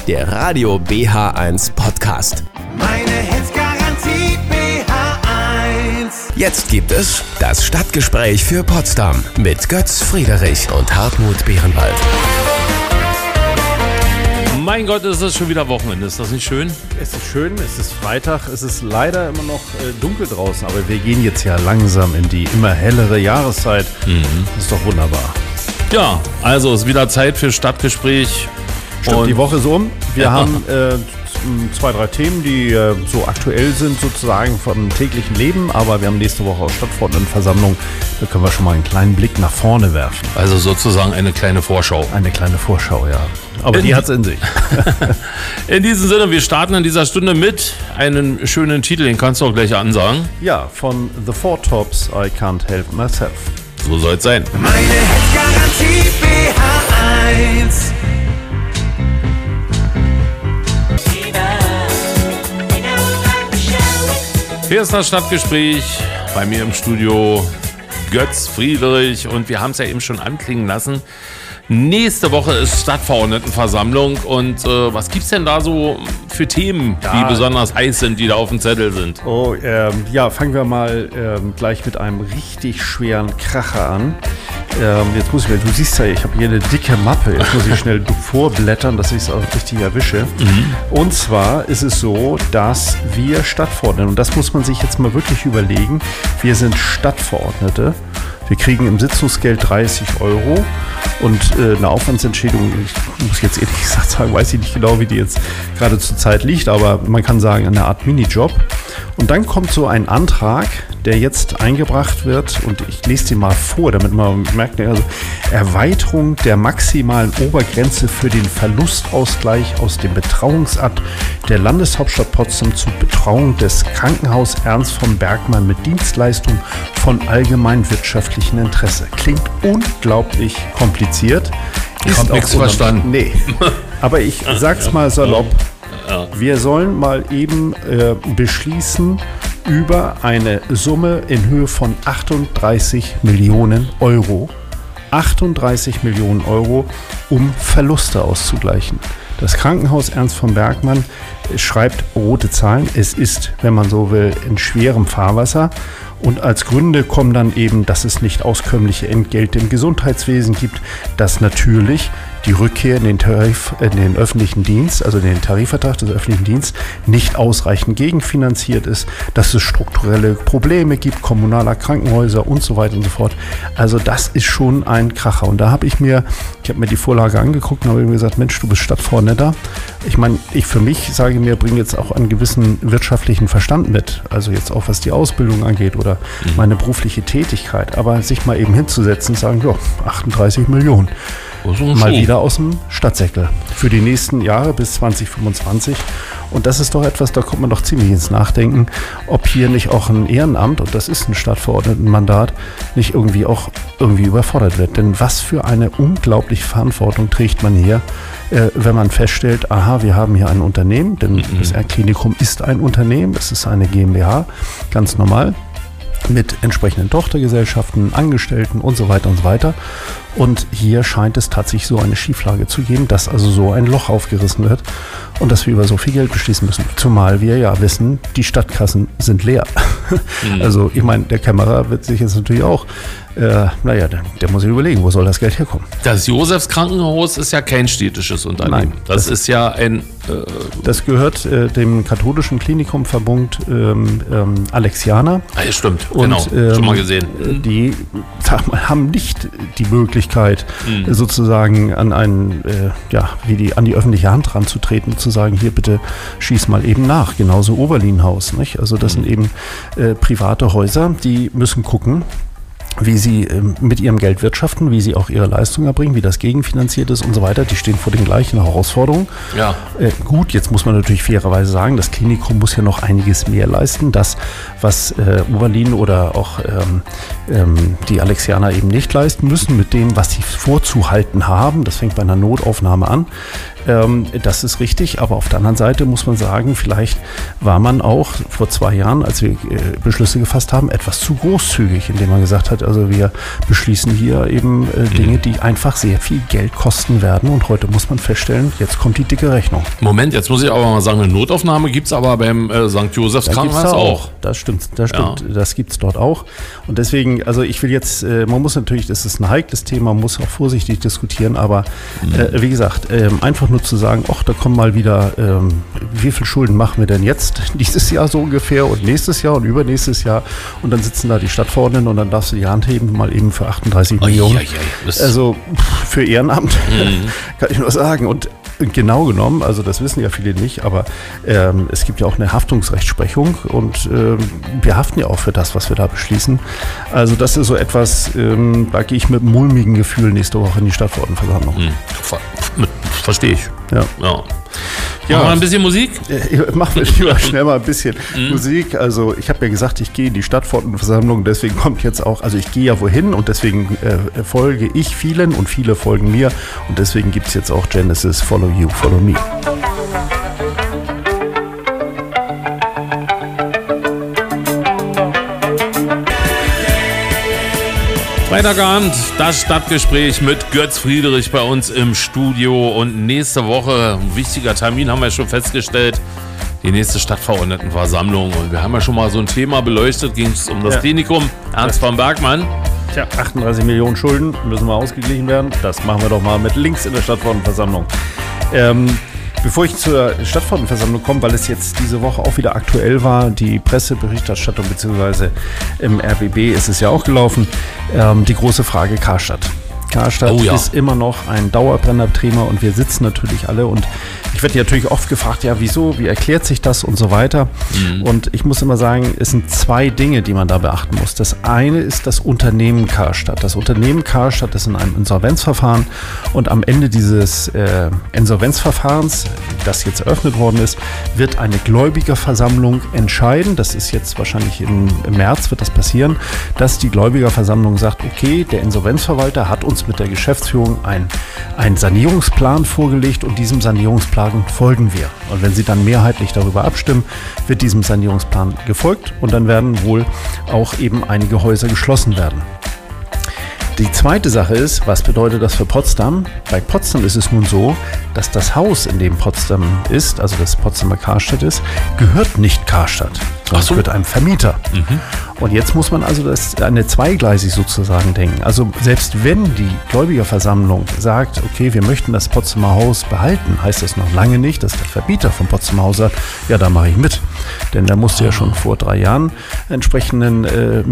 der Radio BH1 Podcast. Meine Hits-Garantie BH1. Jetzt gibt es das Stadtgespräch für Potsdam mit Götz Friedrich und Hartmut Behrenwald. Mein Gott, ist das schon wieder Wochenende. Ist das nicht schön? Es ist schön, es ist Freitag, es ist leider immer noch dunkel draußen, aber wir gehen jetzt ja langsam in die immer hellere Jahreszeit. Das ist doch wunderbar. Ja, also ist wieder Zeit für Stadtgespräch. Stimmt, die Woche ist um. Wir haben 2, 3 Themen, die so aktuell sind sozusagen vom täglichen Leben, aber wir haben nächste Woche auch Stadtverordnetenversammlung. Da können wir schon mal einen kleinen Blick nach vorne werfen. Also sozusagen eine kleine Vorschau. Eine kleine Vorschau, ja. Aber die hat's in sich. In diesem Sinne, wir starten in dieser Stunde mit einem schönen Titel, den kannst du auch gleich ansagen. Ja, von The Four Tops, I Can't Help Myself. So soll es sein. Meine Hits-Garantie BH1. Hier ist das Stadtgespräch, bei mir im Studio Götz Friedrich und wir haben es ja eben schon anklingen lassen. Nächste Woche ist Stadtverordnetenversammlung und was gibt's denn da so für Themen, die besonders heiß sind, die da auf dem Zettel sind? Oh, ja, fangen wir mal gleich mit einem richtig schweren Kracher an. Jetzt muss ich mir, du siehst ja, ich habe hier eine dicke Mappe, jetzt muss ich schnell vorblättern, dass ich es auch richtig erwische. Und zwar ist es so, dass wir Stadtverordnete, und das muss man sich jetzt mal wirklich überlegen, wir sind Stadtverordnete. Wir kriegen im Sitzungsgeld 30 € und eine Aufwandsentschädigung, ich muss jetzt ehrlich gesagt sagen, weiß ich nicht genau, wie die jetzt gerade zur Zeit liegt, aber man kann sagen, eine Art Minijob. Und dann kommt so ein Antrag, der jetzt eingebracht wird, und ich lese den mal vor, damit man merkt, also Erweiterung der maximalen Obergrenze für den Verlustausgleich aus dem Betrauungsakt der Landeshauptstadt Potsdam zur Betrauung des Krankenhaus Ernst von Bergmann mit Dienstleistung von allgemein wirtschaftlichem Interesse. Klingt unglaublich kompliziert. Ich habe nichts verstanden. Nee, aber ich sag's mal salopp. Wir sollen mal eben beschließen über eine Summe in Höhe von 38 Millionen €. 38 Millionen €, um Verluste auszugleichen. Das Krankenhaus Ernst von Bergmann schreibt rote Zahlen. Es ist, wenn man so will, in schwerem Fahrwasser. Und als Gründe kommen dann eben, dass es nicht auskömmliche Entgelte im Gesundheitswesen gibt, dass natürlich die Rückkehr in den öffentlichen Dienst, also den Tarifvertrag des öffentlichen Dienstes, nicht ausreichend gegenfinanziert ist, dass es strukturelle Probleme gibt, kommunaler Krankenhäuser und so weiter und so fort. Also das ist schon ein Kracher. Und da habe ich mir die Vorlage angeguckt und habe mir gesagt, Mensch, du bist Stadtverordneter. Ich meine, ich für mich sage mir, bringe jetzt auch einen gewissen wirtschaftlichen Verstand mit. Also jetzt auch, was die Ausbildung angeht oder meine berufliche Tätigkeit. Aber sich mal eben hinzusetzen und sagen, ja, 38 Millionen. Mal wieder aus dem Stadtsäckel für die nächsten Jahre bis 2025. Und das ist doch etwas, da kommt man doch ziemlich ins Nachdenken, ob hier nicht auch ein Ehrenamt, und das ist ein Stadtverordnetenmandat, nicht irgendwie überfordert wird. Denn was für eine unglaubliche Verantwortung trägt man hier, wenn man feststellt, aha, wir haben hier ein Unternehmen, denn das Klinikum ist ein Unternehmen, es ist eine GmbH, ganz normal, mit entsprechenden Tochtergesellschaften, Angestellten und so weiter und so weiter. Und hier scheint es tatsächlich so eine Schieflage zu geben, dass also so ein Loch aufgerissen wird und dass wir über so viel Geld beschließen müssen. Zumal wir ja wissen, die Stadtkassen sind leer. Also ich meine, der Kämmerer wird sich jetzt natürlich auch, der muss sich überlegen, wo soll das Geld herkommen. Das Josefskrankenhaus ist ja kein städtisches Unternehmen. Nein, das ist ja ein... das gehört dem katholischen Klinikumverbund Alexianer. Ja, stimmt, und, genau, schon mal gesehen. Die haben nicht die Möglichkeit, sozusagen an die öffentliche Hand ranzutreten, zu sagen, hier bitte schieß mal eben nach. Genauso Oberlienhaus, nicht? Also das sind eben private Häuser, die müssen gucken, wie sie mit ihrem Geld wirtschaften, wie sie auch ihre Leistung erbringen, wie das gegenfinanziert ist und so weiter. Die stehen vor den gleichen Herausforderungen. Ja. Gut, jetzt muss man natürlich fairerweise sagen, das Klinikum muss ja noch einiges mehr leisten. Das, was Oberlin oder auch die Alexianer eben nicht leisten müssen, mit dem, was sie vorzuhalten haben. Das fängt bei einer Notaufnahme an. Das ist richtig, aber auf der anderen Seite muss man sagen, vielleicht war man auch vor 2 Jahren, als wir Beschlüsse gefasst haben, etwas zu großzügig, indem man gesagt hat, Also wir beschließen hier eben Dinge, die einfach sehr viel Geld kosten werden. Und heute muss man feststellen, jetzt kommt die dicke Rechnung. Moment, jetzt muss ich aber mal sagen, eine Notaufnahme gibt es aber beim St. Josephs Krankenhaus auch. Das stimmt. Das gibt es dort auch. Und deswegen, also ich will jetzt, man muss natürlich, das ist ein heikles Thema, man muss auch vorsichtig diskutieren, aber wie gesagt, einfach nur zu sagen, ach, da kommen mal wieder, wie viel Schulden machen wir denn jetzt? Dieses Jahr so ungefähr und nächstes Jahr und übernächstes Jahr. Und dann sitzen da die Stadtverordneten und dann darfst du die Hand heben, mal eben für 38 Millionen. Also für Ehrenamt kann ich nur sagen. Und genau genommen, also das wissen ja viele nicht, aber es gibt ja auch eine Haftungsrechtsprechung und wir haften ja auch für das, was wir da beschließen. Also das ist so etwas, da gehe ich mit einem mulmigen Gefühl nächste Woche in die Stadtverordnetenversammlung. Verstehe ich. Ja. Ja, mal ein bisschen Musik? Machen wir lieber schnell mal ein bisschen Musik. Also ich habe ja gesagt, ich gehe in die Stadtverordnetenversammlung, deswegen kommt jetzt auch, also ich gehe ja wohin und deswegen folge ich vielen und viele folgen mir und deswegen gibt es jetzt auch Genesis Follow You, Follow Me. Freitagabend, das Stadtgespräch mit Götz Friedrich bei uns im Studio und nächste Woche, ein wichtiger Termin, haben wir schon festgestellt, die nächste Stadtverordnetenversammlung und wir haben ja schon mal so ein Thema beleuchtet, ging es um das Klinikum Ernst von Bergmann. Tja, 38 Millionen Schulden müssen mal ausgeglichen werden, das machen wir doch mal mit links in der Stadtverordnetenversammlung. Bevor ich zur Stadtverordnetenversammlung komme, weil es jetzt diese Woche auch wieder aktuell war, die Presseberichterstattung bzw. im RBB ist es ja auch gelaufen, die große Frage Karstadt. Karstadt ist immer noch ein Dauerbrenner-Thema und wir sitzen natürlich alle und ich werde natürlich oft gefragt, ja wieso, wie erklärt sich das und so weiter. Und ich muss immer sagen, es sind zwei Dinge, die man da beachten muss. Das eine ist das Unternehmen Karstadt. Das Unternehmen Karstadt ist in einem Insolvenzverfahren und am Ende dieses Insolvenzverfahrens, das jetzt eröffnet worden ist, wird eine Gläubigerversammlung entscheiden. Das ist jetzt wahrscheinlich im März wird das passieren, dass die Gläubigerversammlung sagt, okay, der Insolvenzverwalter hat uns mit der Geschäftsführung einen Sanierungsplan vorgelegt und diesem Sanierungsplan folgen wir. Und wenn sie dann mehrheitlich darüber abstimmen, wird diesem Sanierungsplan gefolgt und dann werden wohl auch eben einige Häuser geschlossen werden. Die zweite Sache ist, was bedeutet das für Potsdam? Bei Potsdam ist es nun so, dass das Haus, in dem Potsdam ist, also das Potsdamer Karstadt ist, gehört nicht Karstadt, sondern gehört einem Vermieter. Und jetzt muss man also das eine zweigleisig sozusagen denken. Also selbst wenn die Gläubigerversammlung sagt, okay, wir möchten das Potsdamer Haus behalten, heißt das noch lange nicht, dass der Vermieter vom Potsdamer Haus sagt, ja, da mache ich mit. Denn der musste ja schon vor 3 Jahren entsprechenden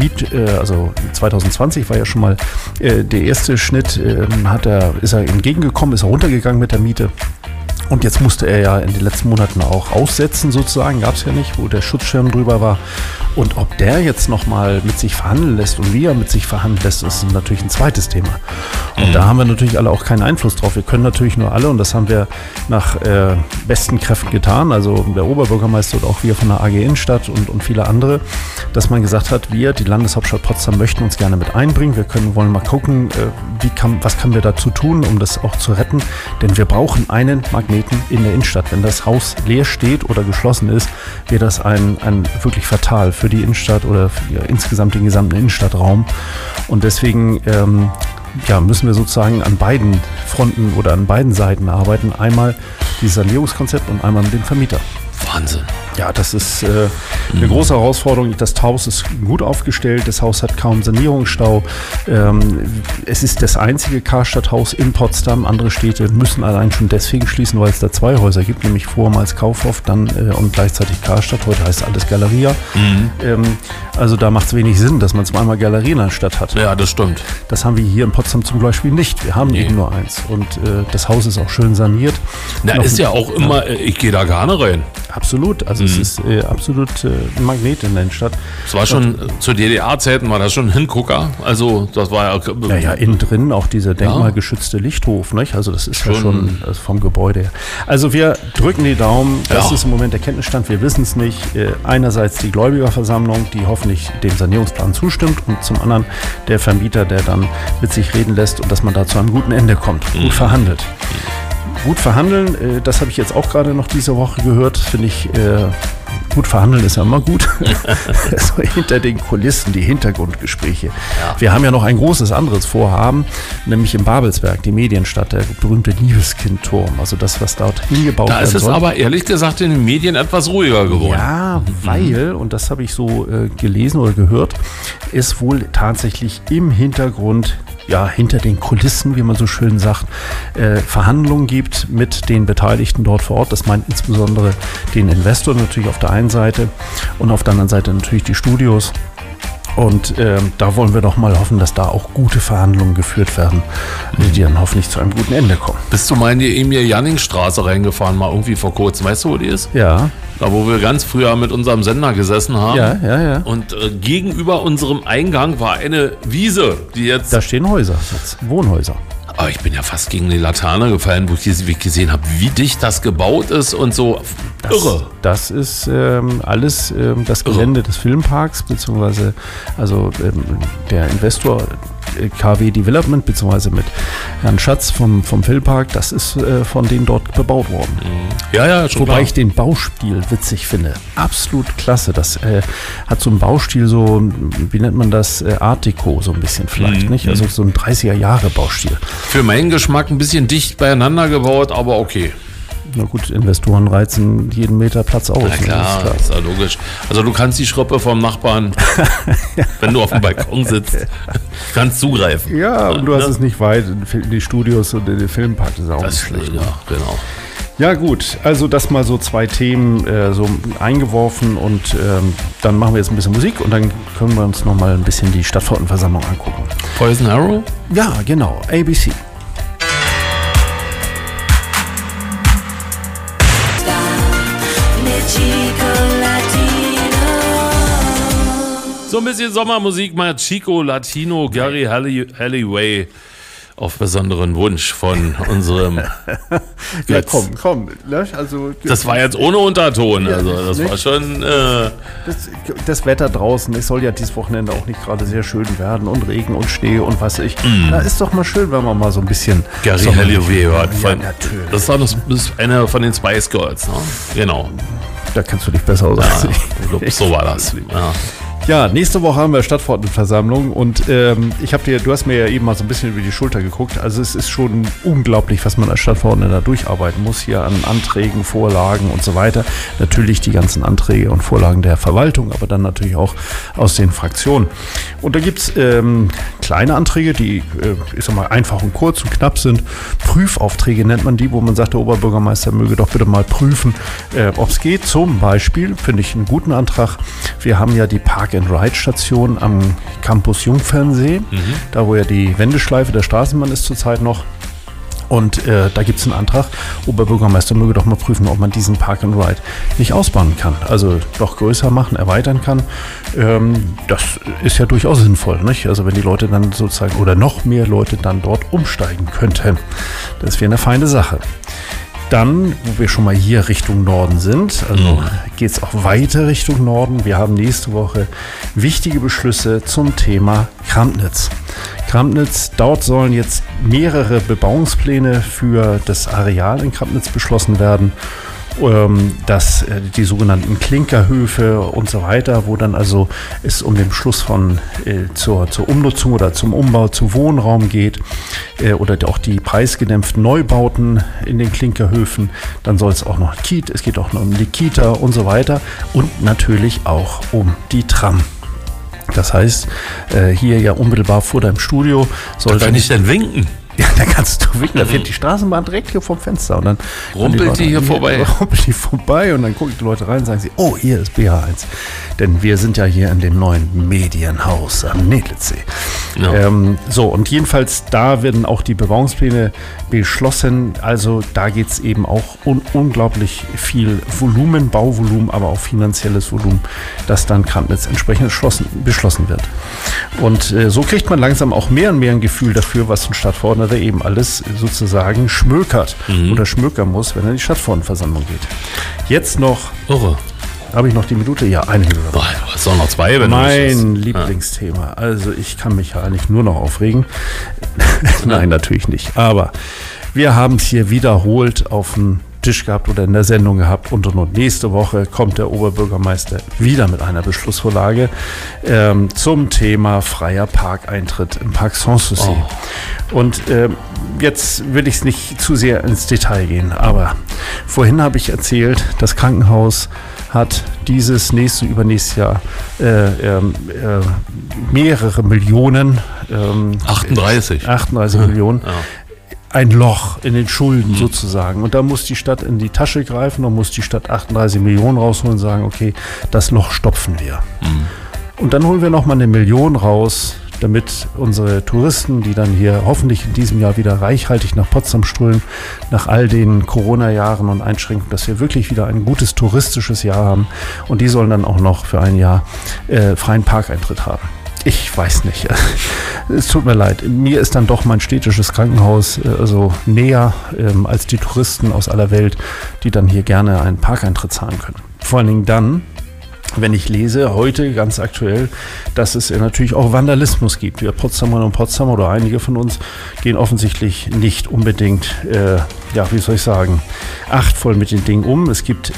also 2020 war ja schon mal der erste Schnitt, ist er entgegengekommen, ist er runtergegangen mit der Miete. Und jetzt musste er ja in den letzten Monaten auch aussetzen sozusagen, gab es ja nicht, wo der Schutzschirm drüber war. Und ob der jetzt nochmal mit sich verhandeln lässt und wie er mit sich verhandeln lässt, ist natürlich ein zweites Thema. Und da haben wir natürlich alle auch keinen Einfluss drauf. Wir können natürlich nur alle, und das haben wir nach besten Kräften getan, also der Oberbürgermeister und auch wir von der AG Innenstadt und viele andere, dass man gesagt hat, wir, die Landeshauptstadt Potsdam, möchten uns gerne mit einbringen. Wir wollen mal gucken, was können wir dazu tun, um das auch zu retten. Denn wir brauchen einen Magneten in der Innenstadt. Wenn das Haus leer steht oder geschlossen ist, wäre das ein wirklich fatal für die Innenstadt oder für insgesamt den gesamten Innenstadtraum. Und deswegen müssen wir sozusagen an beiden Fronten oder an beiden Seiten arbeiten. Einmal dieses Sanierungskonzept und einmal mit dem Vermieter. Wahnsinn. Ja, das ist eine große Herausforderung. Das Haus ist gut aufgestellt. Das Haus hat kaum Sanierungsstau. Es ist das einzige Karstadt-Haus in Potsdam. Andere Städte müssen allein schon deswegen schließen, weil es da 2 Häuser gibt, nämlich vormals Kaufhof dann und gleichzeitig Karstadt. Heute heißt alles Galeria. Also da macht es wenig Sinn, dass man zweimal Galerien in der Stadt hat. Ja, das stimmt. Das haben wir hier in Potsdam zum Beispiel nicht. Wir haben eben nur eins. Und das Haus ist auch schön saniert. Na, ist ja auch immer, ich gehe da gerne rein. Absolut, also es ist absolut ein Magnet in der Innenstadt. Es war schon, zu DDR-Zeiten war das schon ein Hingucker, also das war ja... Ja, innen drin auch dieser denkmalgeschützte Lichthof, nicht? Also das ist ja schon vom Gebäude her. Also wir drücken die Daumen, das ist im Moment der Kenntnisstand, wir wissen es nicht. Einerseits die Gläubigerversammlung, die hoffentlich dem Sanierungsplan zustimmt und zum anderen der Vermieter, der dann mit sich reden lässt und dass man da zu einem guten Ende kommt, gut verhandelt. Gut verhandeln, das habe ich jetzt auch gerade noch diese Woche gehört, finde ich Gut, verhandeln ist ja immer gut. Also hinter den Kulissen, die Hintergrundgespräche. Ja. Wir haben ja noch ein großes anderes Vorhaben, nämlich in Babelsberg, die Medienstadt, der berühmte Liebeskindturm. Also das, was dort hingebaut Da werden ist es soll. aber ehrlich gesagt in den Medien etwas ruhiger geworden. Ja, weil, und das habe ich so gelesen oder gehört, es wohl tatsächlich im Hintergrund, ja, hinter den Kulissen, wie man so schön sagt, Verhandlungen gibt mit den Beteiligten dort vor Ort. Das meint insbesondere den Investor natürlich auf der einen Seite und auf der anderen Seite natürlich die Studios. Und da wollen wir doch mal hoffen, dass da auch gute Verhandlungen geführt werden, die dann hoffentlich zu einem guten Ende kommen. Bist du mal in die Emil-Janning-Straße reingefahren, mal irgendwie vor kurzem? Weißt du, wo die ist? Ja. Da, wo wir ganz früher mit unserem Sender gesessen haben. Ja. Und gegenüber unserem Eingang war eine Wiese, die jetzt... Da stehen Häuser jetzt, Wohnhäuser. Aber ich bin ja fast gegen die Laterne gefallen, wo ich gesehen habe, wie dicht das gebaut ist und so. Irre. Das ist alles das Gelände des Filmparks, beziehungsweise also der Investor KW Development, beziehungsweise mit Herrn Schatz vom Filmpark, das ist von denen dort bebaut worden. Ja, schon Wobei klar. ich den Baustil witzig finde. Absolut klasse. Das hat so einen Baustil, so, wie nennt man das, Art Deco so ein bisschen vielleicht, nicht? Also so ein 30er-Jahre-Baustil. Für meinen Geschmack ein bisschen dicht beieinander gebaut, aber okay. Na gut, Investoren reizen jeden Meter Platz aus. Na klar, Ne? ist ja logisch. Also du kannst die Schrippe vom Nachbarn, wenn du auf dem Balkon sitzt, kannst zugreifen. Ja, und du hast es nicht weit, die Studios und den Filmpark ist auch Das nicht ist schlecht. ja, genau. Ja gut, also das mal so zwei Themen so eingeworfen und dann machen wir jetzt ein bisschen Musik und dann können wir uns nochmal ein bisschen die Stadtverordnetenversammlung angucken. Poison Arrow? Ja, genau, ABC. So ein bisschen Sommermusik, mal Chico Latino, Gary Halliway auf besonderen Wunsch von unserem Ja, Götz. komm, ne? Also Das war jetzt ohne Unterton, also das nicht? war schon... das Wetter draußen, es soll ja dieses Wochenende auch nicht gerade sehr schön werden und Regen und Schnee und was ich. Da ist doch mal schön, wenn man mal so ein bisschen Gary Sommer- Halliway hört. Ja, natürlich. Das war das ist einer von den Spice Girls, ne? Genau. Da kennst du dich besser aus als ich. Ich glaub, so war das. Ja. Ja, nächste Woche haben wir Stadtverordnetenversammlung und du hast mir ja eben mal so ein bisschen über die Schulter geguckt. Also es ist schon unglaublich, was man als Stadtverordneter durcharbeiten muss hier an Anträgen, Vorlagen und so weiter. Natürlich die ganzen Anträge und Vorlagen der Verwaltung, aber dann natürlich auch aus den Fraktionen. Und da gibt es kleine Anträge, die ich sag mal einfach und kurz und knapp sind. Prüfaufträge nennt man die, wo man sagt, der Oberbürgermeister möge doch bitte mal prüfen, ob es geht. Zum Beispiel finde ich einen guten Antrag. Wir haben ja die Park-and-Ride-Station am Campus Jungfernsee, da wo ja die Wendeschleife der Straßenbahn ist zurzeit noch. Und da gibt es einen Antrag, Oberbürgermeister möge doch mal prüfen, ob man diesen Park and Ride nicht ausbauen kann. Also doch größer machen, erweitern kann. Das ist ja durchaus sinnvoll, nicht? Also wenn die Leute dann sozusagen oder noch mehr Leute dann dort umsteigen könnten. Das wäre eine feine Sache. Dann, wo wir schon mal hier Richtung Norden sind, also geht es auch weiter Richtung Norden. Wir haben nächste Woche wichtige Beschlüsse zum Thema Kramnitz. Kramnitz, dort sollen jetzt mehrere Bebauungspläne für das Areal in Kramnitz beschlossen werden. Dass die sogenannten Klinkerhöfe und so weiter, wo dann also es um den Beschluss von zur Umnutzung oder zum Umbau zu Wohnraum geht oder auch die preisgedämpften Neubauten in den Klinkerhöfen, dann soll es auch noch es geht auch noch um die Kita und so weiter und natürlich auch um die Tram. Das heißt, hier ja unmittelbar vor deinem Studio sollte Kann ich denn winken? Ja, da kannst du winken. Da fährt die Straßenbahn direkt hier vom Fenster. Und dann Rumpelt die hier vorbei? Rumpelt die vorbei und dann gucken die Leute rein und sagen sie, oh, hier ist BH1. Denn wir sind ja hier in dem neuen Medienhaus am Nedlitzsee. Ja. So, und jedenfalls da werden auch die Bebauungspläne beschlossen. Also da geht es eben auch unglaublich viel Volumen, Bauvolumen, aber auch finanzielles Volumen, das dann Kramnitz entsprechend beschlossen wird. Und so kriegt man langsam auch mehr und mehr ein Gefühl dafür, was ein Stadtverordneter eben alles sozusagen schmökert oder schmökern muss, wenn er in die Stadtverordnetenversammlung geht. Jetzt noch, habe ich noch die Minute? Ja, eine Minute. Boah, du hast auch noch zwei, wenn Mein Lieblingsthema. Also ich kann mich ja eigentlich nur noch aufregen. Nein, natürlich nicht. Aber wir haben es hier wiederholt auf den Tisch gehabt oder in der Sendung gehabt und. Nächste Woche kommt der Oberbürgermeister wieder mit einer Beschlussvorlage zum Thema freier Parkeintritt im Parc Sanssouci. Und jetzt will ich es nicht zu sehr ins Detail gehen, aber vorhin habe ich erzählt, das Krankenhaus hat dieses übernächste Jahr mehrere Millionen. 38 Millionen. Ja. Ein Loch in den Schulden sozusagen. Und da muss die Stadt in die Tasche greifen und muss die Stadt 38 Millionen rausholen und sagen, okay, das Loch stopfen wir. Und dann holen wir nochmal 1 Million raus, damit unsere Touristen, die dann hier hoffentlich in diesem Jahr wieder reichhaltig nach Potsdam strömen, nach all den Corona-Jahren und Einschränkungen, dass wir wirklich wieder ein gutes touristisches Jahr haben. Und die sollen dann auch noch für ein Jahr freien Parkeintritt haben. Ich weiß nicht. Es tut mir leid. Mir ist dann doch mein städtisches Krankenhaus näher als die Touristen aus aller Welt, die dann hier gerne einen Parkeintritt zahlen können. Vor allen Dingen dann, wenn ich lese, heute ganz aktuell, dass es natürlich auch Vandalismus gibt. Wir Potsdamerinnen und Potsdamer oder einige von uns gehen offensichtlich nicht unbedingt, achtvoll mit den Dingen um. Es gibt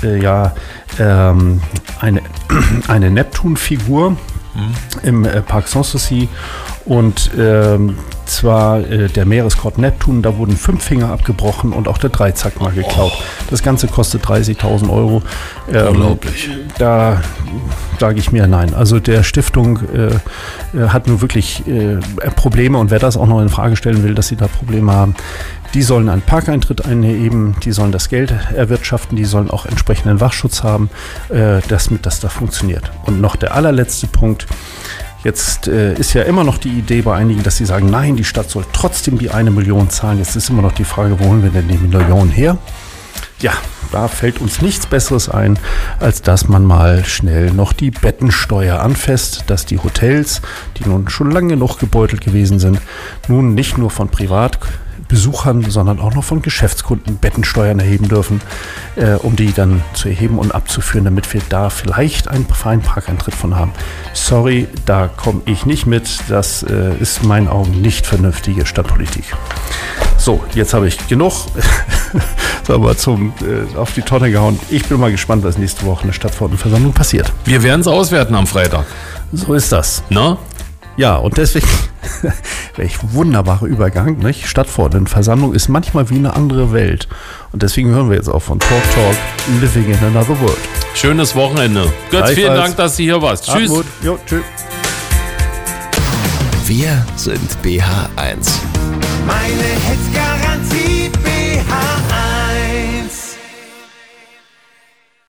eine Neptun-Figur im Parc Sanssouci und zwar der Meeresgott Neptun, da wurden 5 Finger abgebrochen und auch der Dreizack mal geklaut. Das Ganze kostet 30.000 Euro. Unglaublich. Da sage ich mir nein. Also der Stiftung hat nun wirklich Probleme und wer das auch noch in Frage stellen will, dass sie da Probleme haben, die sollen einen Parkeintritt einheben, die sollen das Geld erwirtschaften, die sollen auch entsprechenden Wachschutz haben, damit das da funktioniert. Und noch der allerletzte Punkt. Jetzt ist ja immer noch die Idee bei einigen, dass sie sagen, nein, die Stadt soll trotzdem die 1 Million zahlen. Jetzt ist immer noch die Frage, wo holen wir denn die Million her? Ja, da fällt uns nichts Besseres ein, als dass man mal schnell noch die Bettensteuer anfasst, dass die Hotels, die nun schon lange genug gebeutelt gewesen sind, nun nicht nur von Privatbesuchern, sondern auch noch von Geschäftskunden Bettensteuern erheben dürfen, um die dann zu erheben und abzuführen, damit wir da vielleicht einen freien Parkeintritt von haben. Sorry, da komme ich nicht mit. Das ist in meinen Augen nicht vernünftige Stadtpolitik. So, jetzt habe ich genug auf die Tonne gehauen. Ich bin mal gespannt, was nächste Woche in der Stadtverordnetenversammlung passiert. Wir werden es auswerten am Freitag. So ist das. Na? Ja, und deswegen, welch wunderbarer Übergang, nicht? Stadtverordnetenversammlung ist manchmal wie eine andere Welt. Und deswegen hören wir jetzt auch von Talk Living in Another World. Schönes Wochenende. Götz, vielen Dank, dass du hier warst. Tschüss. Jo, tschüss. Wir sind BH1. Meine Hits-Garantie.